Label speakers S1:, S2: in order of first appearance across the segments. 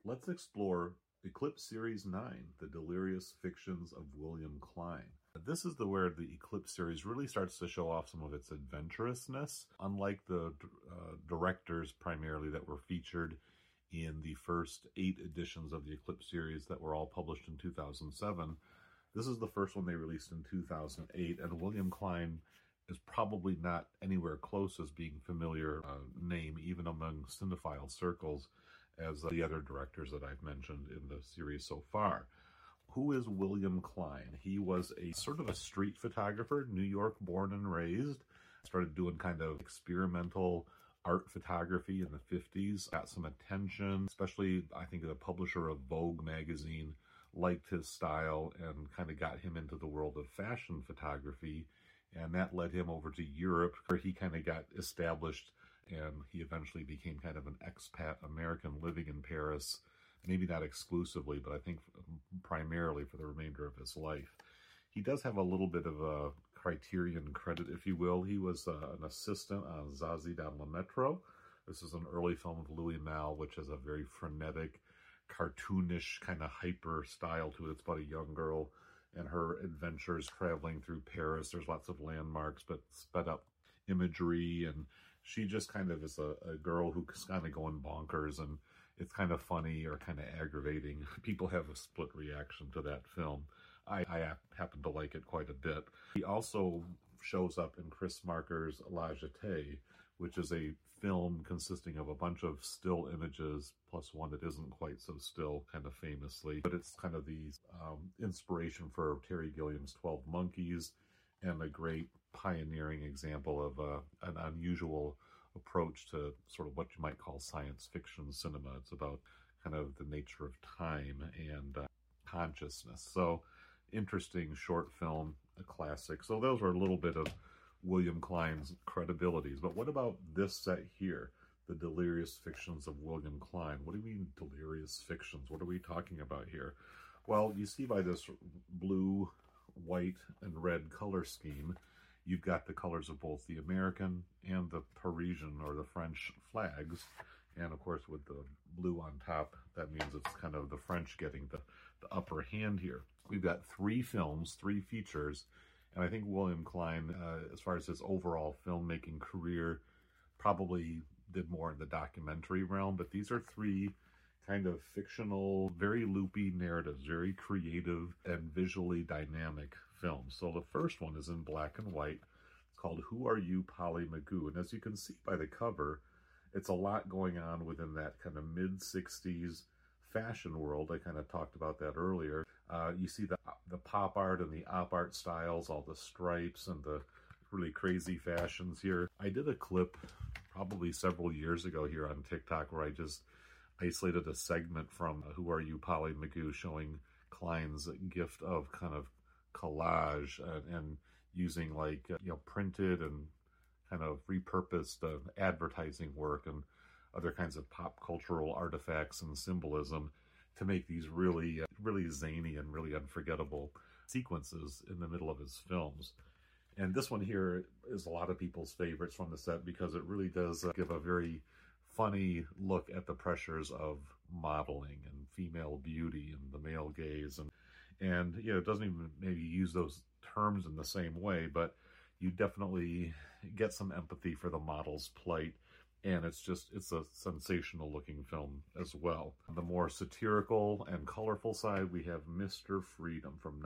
S1: Let's explore Eclipse Series 9, The Delirious Fictions of William Klein. This is where the Eclipse series really starts to show off some of its adventurousness. Unlike the directors primarily that were featured in the first 8 editions of the Eclipse series that were all published in 2007, this is the first one they released in 2008, and William Klein is probably not anywhere close as being familiar name, even among cinephile circles, as the other directors that I've mentioned in the series so far. Who is William Klein? He was a sort of a street photographer, New York born and raised. Started doing kind of experimental art photography in the 50s, got some attention, especially I think the publisher of Vogue magazine liked his style and kind of got him into the world of fashion photography. And that led him over to Europe, where he kind of got established, and he eventually became kind of an expat American living in Paris, maybe not exclusively, but I think primarily for the remainder of his life. He does have a little bit of a Criterion credit, if you will. He was an assistant on Zazie dans le Metro. This is an early film of Louis Malle, which has a very frenetic, cartoonish kind of hyper style to it. It's about a young girl and her adventures traveling through Paris. There's lots of landmarks, but sped up imagery, and she just kind of is a girl who's kind of going bonkers, and it's kind of funny or kind of aggravating. People have a split reaction to that film. I happen to like it quite a bit. He also shows up in Chris Marker's La Jetée, which is a film consisting of a bunch of still images, plus one that isn't quite so still, kind of famously. But it's kind of the inspiration for Terry Gilliam's 12 Monkeys, and a great pioneering example of an unusual approach to sort of what you might call science fiction cinema. It's about kind of the nature of time and consciousness. So interesting short film, a classic. So those were a little bit of William Klein's credibilities. But what about this set here? The Delirious Fictions of William Klein. What do you mean delirious fictions? What are we talking about here? Well, you see by this blue, white, and red color scheme, you've got the colors of both the American and the Parisian or the French flags. And of course, with the blue on top, that means it's kind of the French getting the upper hand here. We've got 3 films, 3 features, and I think William Klein, as far as his overall filmmaking career, probably did more in the documentary realm, but these are 3 kind of fictional, very loopy narratives, very creative and visually dynamic films. So the first one is in black and white. It's called Who Are You, Polly Magoo? And as you can see by the cover, it's a lot going on within that kind of mid-60s fashion world. I kind of talked about that earlier. You see the pop art and the op art styles, all the stripes and the really crazy fashions here. I did a clip probably several years ago here on TikTok where I just isolated a segment from Who Are You, Polly Magoo, showing Klein's gift of kind of collage and using like, printed and kind of repurposed advertising work and other kinds of pop cultural artifacts and symbolism to make these really, really zany and really unforgettable sequences in the middle of his films. And this one here is a lot of people's favorites from the set because it really does give a very funny look at the pressures of modeling and female beauty and the male gaze. And it doesn't even maybe use those terms in the same way, but you definitely get some empathy for the model's plight. And it's a sensational looking film as well. On the more satirical and colorful side, we have Mr. Freedom from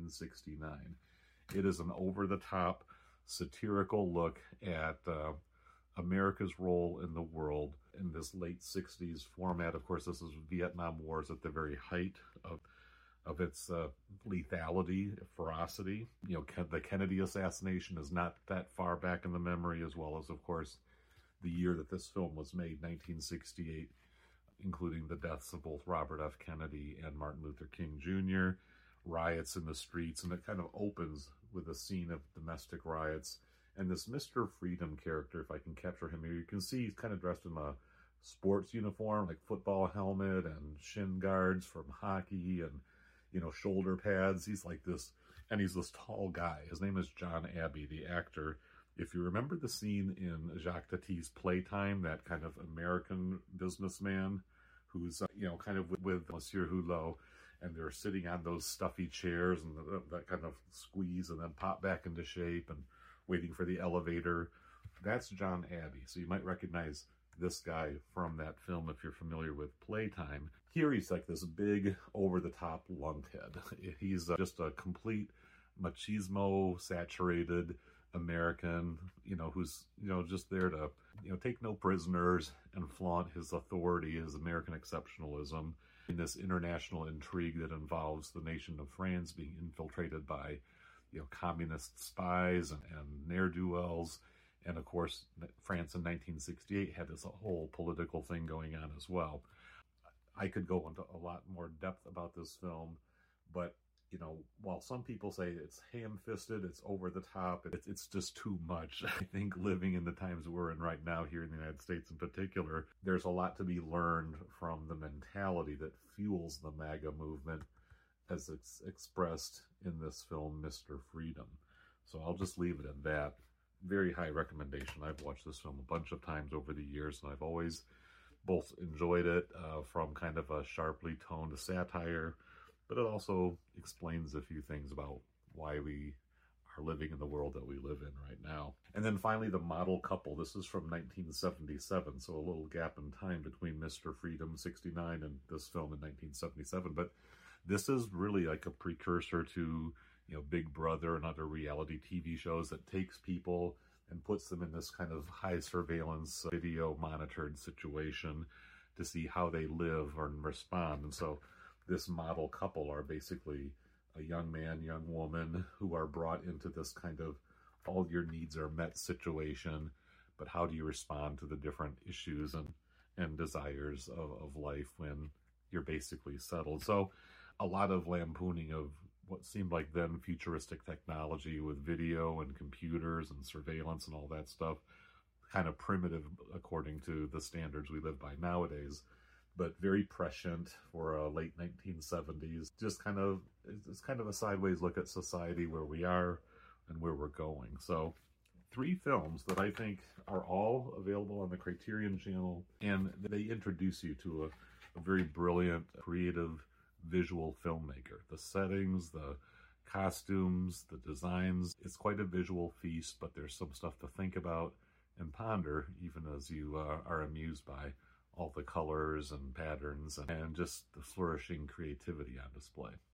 S1: 1969. It is an over-the-top satirical look at America's role in the world in this late 60s format. Of course, this is Vietnam Wars at the very height of its lethality, ferocity. The Kennedy assassination is not that far back in the memory, as well as, of course, the year that this film was made, 1968, including the deaths of both Robert F. Kennedy and Martin Luther King Jr., riots in the streets, and it kind of opens with a scene of domestic riots. And this Mr. Freedom character, if I can capture him here, you can see he's kind of dressed in a sports uniform, like football helmet and shin guards from hockey and, shoulder pads. He's like this, and he's this tall guy. His name is John Abbey, the actor. If you remember the scene in Jacques Tati's Playtime, that kind of American businessman who's, kind of with Monsieur Hulot, and they're sitting on those stuffy chairs and that kind of squeeze and then pop back into shape and waiting for the elevator. That's John Abbey. So you might recognize this guy from that film if you're familiar with Playtime. Here he's like this big, over-the-top lunkhead. He's just a complete machismo-saturated American, who's, just there to, take no prisoners and flaunt his authority, his American exceptionalism in this international intrigue that involves the nation of France being infiltrated by, communist spies and ne'er-do-wells. And of course, France in 1968 had this whole political thing going on as well. I could go into a lot more depth about this film, but while some people say it's ham-fisted, it's over the top, it's just too much. I think living in the times we're in right now here in the United States in particular, there's a lot to be learned from the mentality that fuels the MAGA movement as it's expressed in this film, Mr. Freedom. So I'll just leave it at that. Very high recommendation. I've watched this film a bunch of times over the years, and I've always both enjoyed it from kind of a sharply toned satire, but it also explains a few things about why we are living in the world that we live in right now. And then finally, The Model Couple. This is from 1977, so a little gap in time between Mr. Freedom 69 and this film in 1977. But this is really like a precursor to, Big Brother and other reality TV shows that takes people and puts them in this kind of high surveillance, video monitored situation to see how they live or respond. And so this model couple are basically a young man, young woman who are brought into this kind of all your needs are met situation, but how do you respond to the different issues and desires of life when you're basically settled? So a lot of lampooning of what seemed like then futuristic technology with video and computers and surveillance and all that stuff, kind of primitive according to the standards we live by nowadays, but very prescient for late 1970s. It's kind of a sideways look at society, where we are and where we're going. So 3 films that I think are all available on the Criterion Channel, and they introduce you to a very brilliant, creative, visual filmmaker. The settings, the costumes, the designs, it's quite a visual feast, but there's some stuff to think about and ponder, even as you are amused by all the colors and patterns and just the flourishing creativity on display.